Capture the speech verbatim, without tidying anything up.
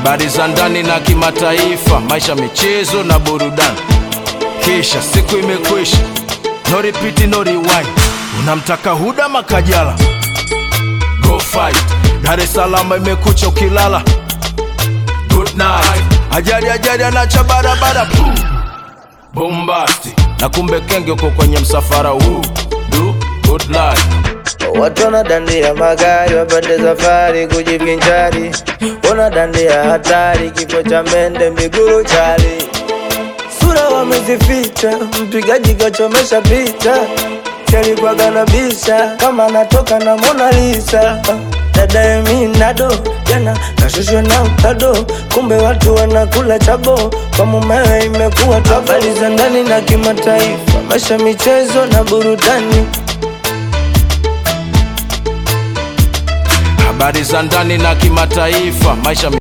habari za ndani na kimataifa, maisha, michezo na burudani. Kisha siku imekwisha, no repeat no rewind. Unamtaka Huda Makajala, go fight. Dar es Salaam imekucha ukilala, good night. Ajali ajali anacha barabara, bombasti. Na kumbe kenge uko kwenye msafara huu, do good life. Watu wanadandia magari wapande safari kujivinjari, wanadandia hatari, kifo cha mende miguru chali. Sura wamezificha, mpigaji kachomesha picha, chali kwa ganabisha kama natoka na Mona Lisa. Dada Eminado jana kashushwa na utado, kumbe watu wanakula chabo, kwa mumewe imekuwa tabu. Habari za ndani na kimataifa, maisha, michezo na burudani. Habari za ndani na kimataifa, maisha